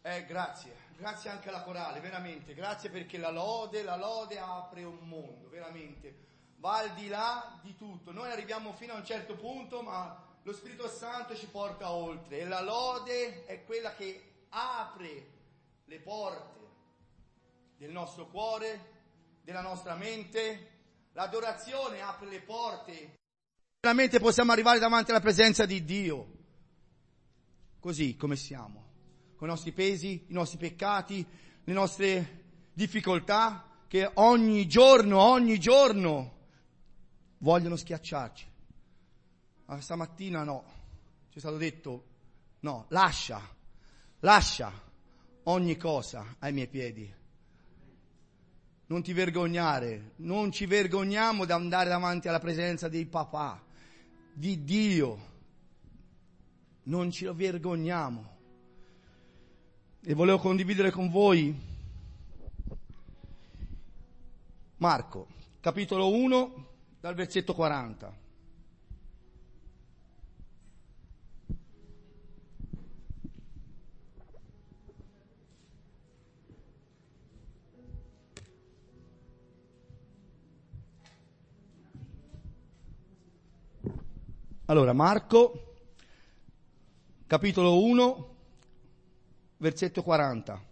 Grazie anche alla corale, veramente, grazie perché la lode apre un mondo, veramente, va al di là di tutto. Noi arriviamo fino a un certo punto, ma lo Spirito Santo ci porta oltre e la lode è quella che apre le porte del nostro cuore, della nostra mente. L'adorazione apre le porte. Veramente possiamo arrivare davanti alla presenza di Dio, così come siamo, con i nostri pesi, i nostri peccati, le nostre difficoltà, che ogni giorno vogliono schiacciarci. Ma stamattina no, ci è stato detto no, lascia ogni cosa ai miei piedi. Non ti vergognare, non ci vergogniamo di andare davanti alla presenza dei papà, di Dio. Non ci vergogniamo. E volevo condividere con voi Marco, capitolo 1, dal versetto 40. Allora, Marco, capitolo 1, versetto 40.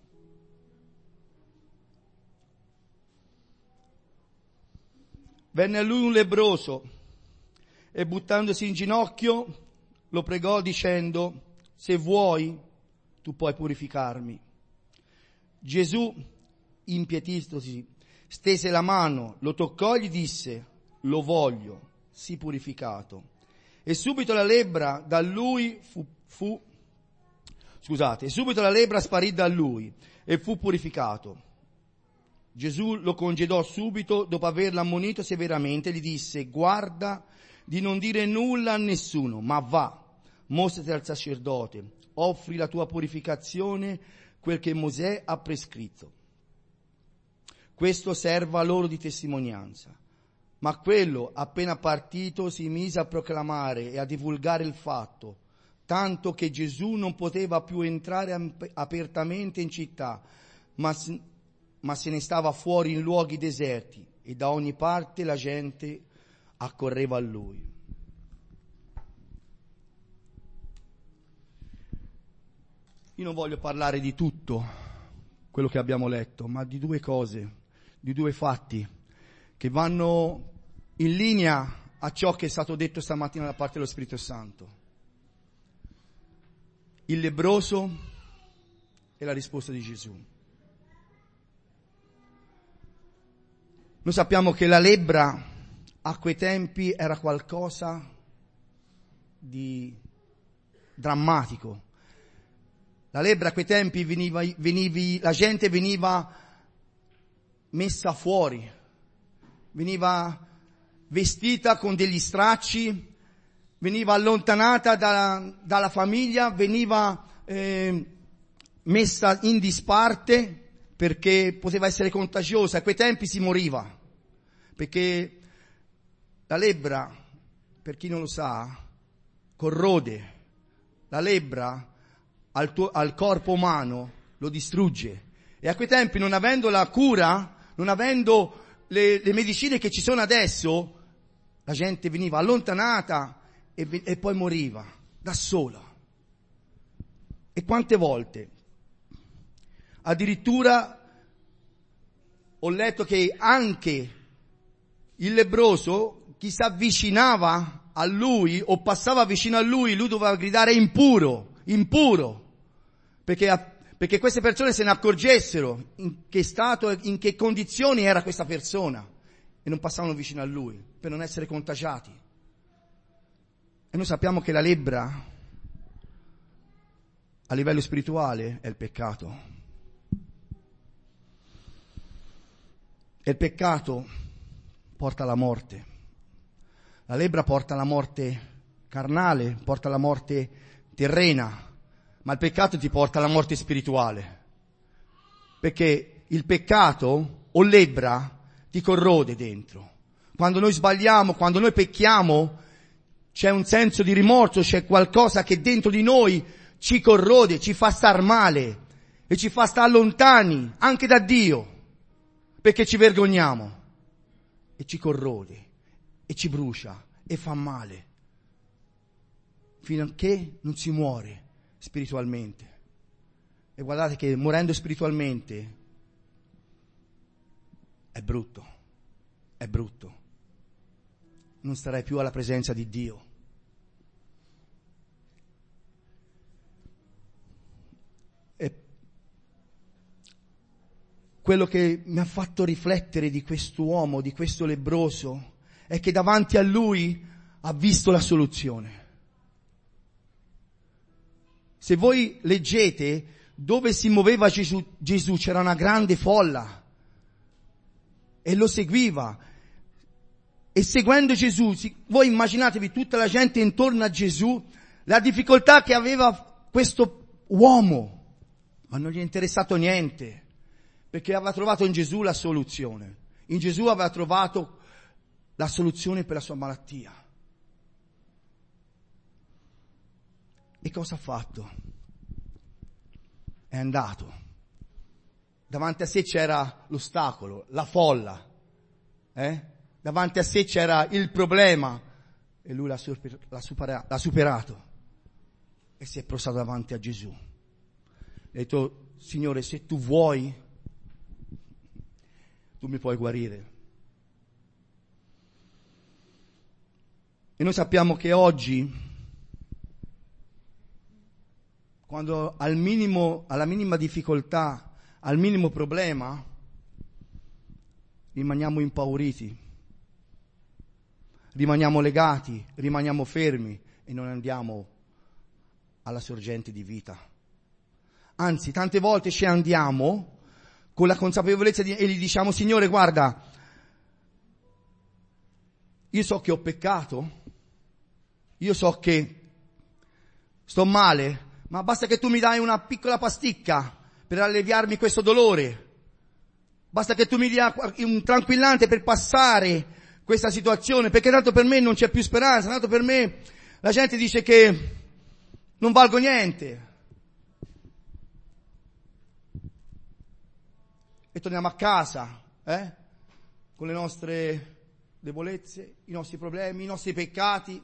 Venne a lui un lebbroso e buttandosi in ginocchio lo pregò dicendo: se vuoi, tu puoi purificarmi. Gesù, impietistosi, stese la mano, lo toccò e gli disse: lo voglio, sii purificato. E subito la lebbra da lui subito la lebbra sparì da lui e fu purificato. Gesù lo congedò subito, dopo averlo ammonito severamente, gli disse: guarda di non dire nulla a nessuno, ma va, mostrati al sacerdote, offri la tua purificazione, quel che Mosè ha prescritto. Questo serva loro di testimonianza. Ma quello, appena partito, si mise a proclamare e a divulgare il fatto, tanto che Gesù non poteva più entrare apertamente in città, ma se ne stava fuori in luoghi deserti, e da ogni parte la gente accorreva a lui. Io non voglio parlare di tutto quello che abbiamo letto, ma di due cose, di due fatti che vanno in linea a ciò che è stato detto stamattina da parte dello Spirito Santo. Il lebbroso e la risposta di Gesù. Noi sappiamo che la lebbra a quei tempi era qualcosa di drammatico. La lebbra a quei tempi la gente veniva messa fuori, veniva vestita con degli stracci, veniva allontanata dalla famiglia, veniva messa in disparte perché poteva essere contagiosa. A quei tempi si moriva, perché la lebbra, per chi non lo sa, corrode. La lebbra al corpo umano lo distrugge. E a quei tempi, non avendo la cura, non avendo le medicine che ci sono adesso, la gente veniva allontanata e poi moriva da sola. E quante volte? Addirittura ho letto che anche il lebbroso, chi si avvicinava a lui o passava vicino a lui doveva gridare impuro, perché queste persone se ne accorgessero in che stato, in che condizioni era questa persona, e non passavano vicino a lui per non essere contagiati. E noi sappiamo che la lebbra a livello spirituale è il peccato. E il peccato porta alla morte. La lebbra porta alla morte carnale, porta alla morte terrena, ma il peccato ti porta alla morte spirituale. Perché il peccato o lebbra ti corrode dentro. Quando noi sbagliamo, quando noi pecchiamo, c'è un senso di rimorso, c'è qualcosa che dentro di noi ci corrode, ci fa star male. e ci fa stare lontani anche da Dio, perché ci vergogniamo e ci corrode e ci brucia e fa male, fino a che non si muore spiritualmente. E guardate che morendo spiritualmente è brutto, non starai più alla presenza di Dio. E quello che mi ha fatto riflettere di quest'uomo, di questo lebbroso, è che davanti a lui ha visto la soluzione. Se voi leggete dove si muoveva Gesù c'era una grande folla e lo seguiva. E seguendo Gesù, voi immaginatevi tutta la gente intorno a Gesù, la difficoltà che aveva questo uomo, ma non gli è interessato niente, perché aveva trovato in Gesù la soluzione. In Gesù aveva trovato la soluzione per la sua malattia. E cosa ha fatto? È andato. Davanti a sé c'era l'ostacolo, la folla, davanti a sé c'era il problema e lui l'ha superato e si è prostrato davanti a Gesù. Ha detto: Signore, se tu vuoi, tu mi puoi guarire. E noi sappiamo che oggi, quando alla minima difficoltà, al minimo problema, rimaniamo impauriti, rimaniamo legati, rimaniamo fermi e non andiamo alla sorgente di vita. Anzi, tante volte ci andiamo con la consapevolezza e gli diciamo: Signore, guarda, io so che ho peccato, io so che sto male, ma basta che tu mi dai una piccola pasticca per alleviarmi questo dolore. Basta che tu mi dia un tranquillante per passare questa situazione, perché tanto per me non c'è più speranza, tanto per me la gente dice che non valgo niente. E torniamo a casa, con le nostre debolezze, i nostri problemi, i nostri peccati.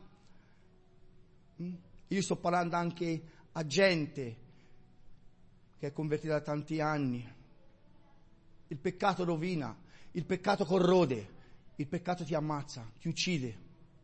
Io sto parlando anche a gente che è convertita da tanti anni. Il peccato rovina, il peccato corrode, il peccato ti ammazza, ti uccide.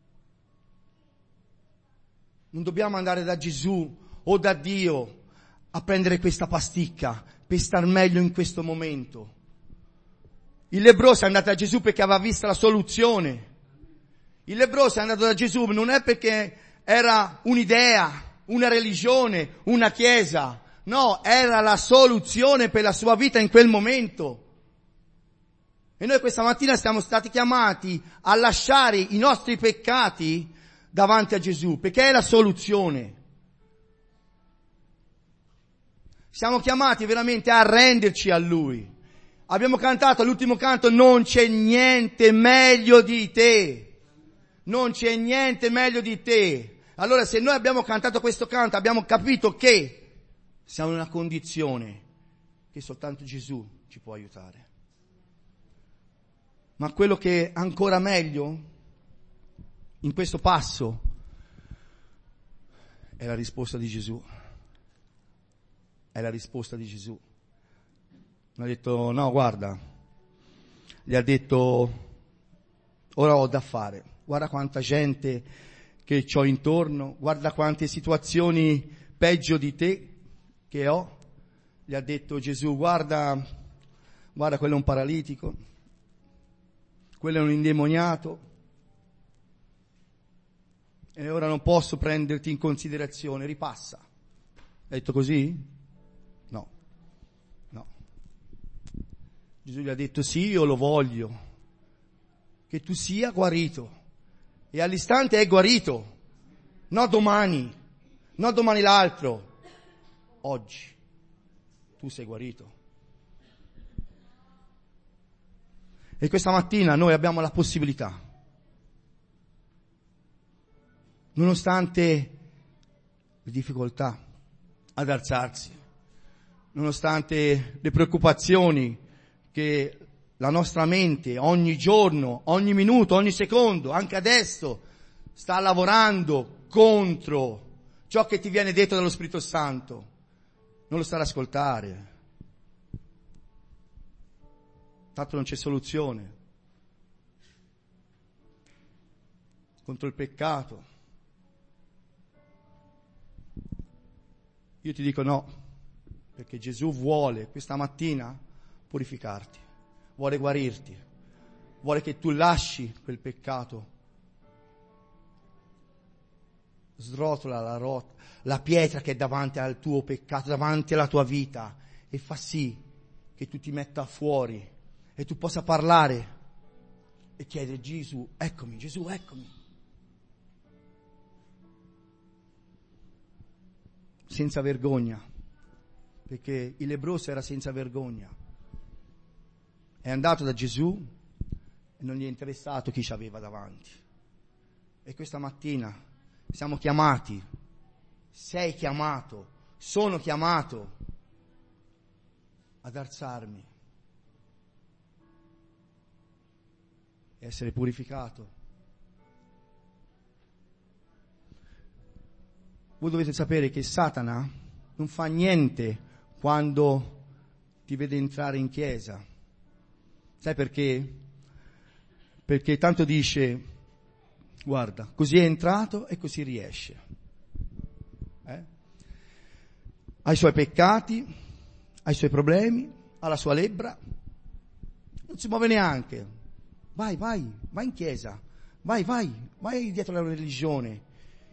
Non dobbiamo andare da Gesù o da Dio a prendere questa pasticca per star meglio in questo momento. Il lebbroso è andato da Gesù perché aveva visto la soluzione. Il lebbroso è andato da Gesù non è perché era un'idea, una religione, una chiesa. No, era la soluzione per la sua vita in quel momento. E noi questa mattina siamo stati chiamati a lasciare i nostri peccati davanti a Gesù, perché è la soluzione. Siamo chiamati veramente a renderci a Lui. Abbiamo cantato all'ultimo canto: non c'è niente meglio di te. Non c'è niente meglio di te. Allora, se noi abbiamo cantato questo canto, abbiamo capito che siamo in una condizione che soltanto Gesù ci può aiutare. Ma quello che è ancora meglio in questo passo è la risposta di Gesù. È la risposta di Gesù. Non ha detto: no, guarda, gli ha detto: ora ho da fare. Guarda quanta gente che c'ho intorno, guarda quante situazioni peggio di te che ho. Gli ha detto Gesù: guarda, quello è un paralitico, quello è un indemoniato, e ora non posso prenderti in considerazione, ripassa. Ha detto così? No. Gesù gli ha detto: sì, io lo voglio, che tu sia guarito. E all'istante è guarito, non domani l'altro, oggi tu sei guarito. E questa mattina noi abbiamo la possibilità, nonostante le difficoltà, ad alzarsi, nonostante le preoccupazioni che la nostra mente ogni giorno, ogni minuto, ogni secondo, anche adesso, sta lavorando contro ciò che ti viene detto dallo Spirito Santo, non lo stare ad ascoltare. Tanto non c'è soluzione contro il peccato. Io ti dico no, perché Gesù vuole questa mattina purificarti, vuole guarirti, vuole che tu lasci quel peccato. Srotola la pietra che è davanti al tuo peccato, davanti alla tua vita, e fa sì che tu ti metta fuori e tu possa parlare e chiedere: Gesù, eccomi, Gesù, eccomi. Senza vergogna, perché il lebbroso era senza vergogna. È andato da Gesù e non gli è interessato chi ci aveva davanti. E questa mattina siamo chiamati, sei chiamato, sono chiamato ad alzarmi e essere purificato. Voi dovete sapere che Satana non fa niente quando ti vede entrare in chiesa. Sai perché? Perché tanto dice: guarda, così è entrato e così riesce. Ha i suoi peccati, ha i suoi problemi, ha la sua lebbra, non si muove neanche. Vai in chiesa, vai dietro la religione.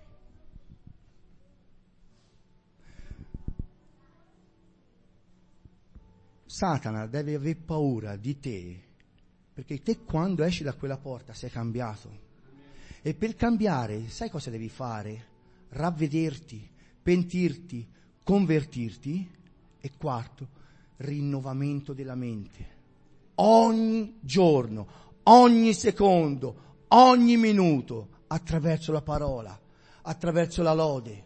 Satana deve aver paura di te, perché te quando esci da quella porta sei cambiato. E per cambiare, sai cosa devi fare? Ravvederti, pentirti, convertirti. E quarto, rinnovamento della mente. Ogni giorno, ogni secondo, ogni minuto, attraverso la parola, attraverso la lode.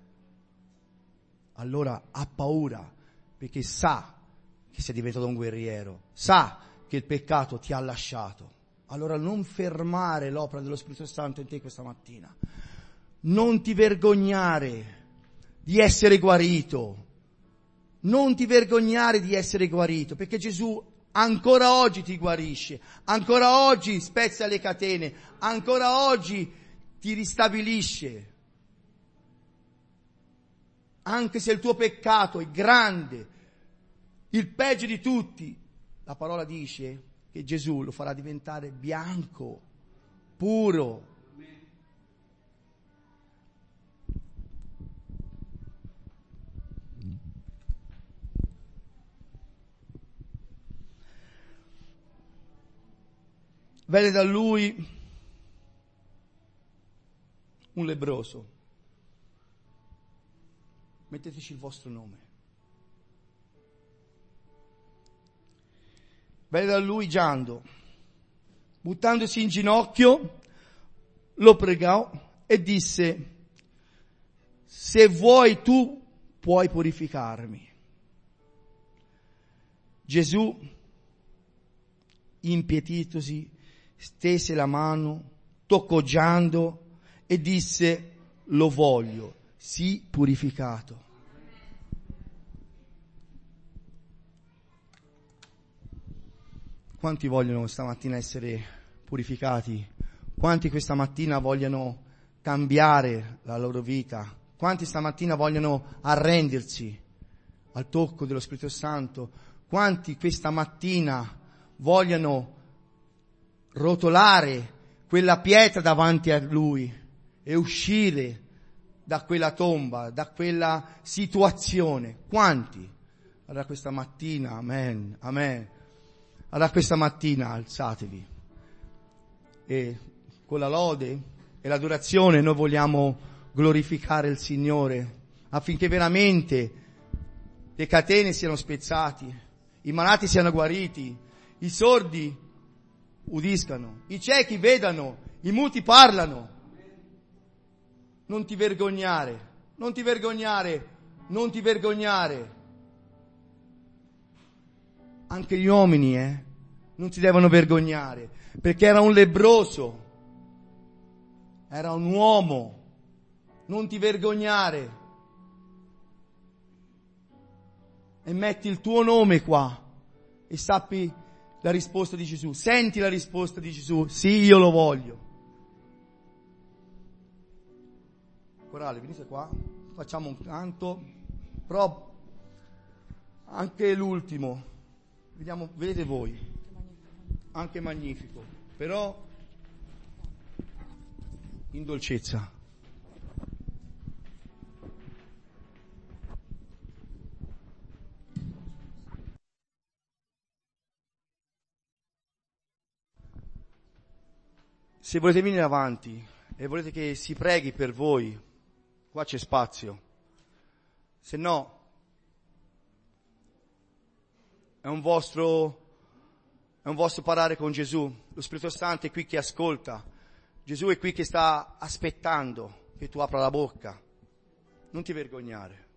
Allora ha paura, perché sa che sei diventato un guerriero, sa che il peccato ti ha lasciato. Allora non fermare l'opera dello Spirito Santo in te questa mattina. Non ti vergognare di essere guarito. Non ti vergognare di essere guarito, perché Gesù ancora oggi ti guarisce, ancora oggi spezza le catene, ancora oggi ti ristabilisce. Anche se il tuo peccato è grande, il peggio di tutti, la parola dice che Gesù lo farà diventare bianco, puro. Venne da lui un lebbroso. Metteteci il vostro nome. Venne da lui Giando, buttandosi in ginocchio, lo pregò e disse: se vuoi tu puoi purificarmi. Gesù, impietitosi, stese la mano, toccò Giando e disse: lo voglio, sii purificato. Quanti vogliono stamattina essere purificati? Quanti questa mattina vogliono cambiare la loro vita? Quanti stamattina vogliono arrendersi al tocco dello Spirito Santo? Quanti questa mattina vogliono rotolare quella pietra davanti a Lui e uscire da quella tomba, da quella situazione? Quanti? Allora questa mattina, amen, amen. Allora questa mattina alzatevi e con la lode e l'adorazione noi vogliamo glorificare il Signore affinché veramente le catene siano spezzate, i malati siano guariti, i sordi udiscano, i ciechi vedano, i muti parlano. Non ti vergognare, non ti vergognare, non ti vergognare. Anche gli uomini, non si devono vergognare, perché era un lebbroso, era un uomo. Non ti vergognare. E metti il tuo nome qua e sappi la risposta di Gesù. Senti la risposta di Gesù. Sì, io lo voglio. Corale, venite qua. Facciamo un canto. Però anche l'ultimo. Vediamo, vedete voi. Anche magnifico. Però in dolcezza. Se volete venire avanti e volete che si preghi per voi, qua c'è spazio. Se no, è un vostro parlare con Gesù. Lo Spirito Santo è qui che ascolta. Gesù è qui che sta aspettando che tu apra la bocca. Non ti vergognare.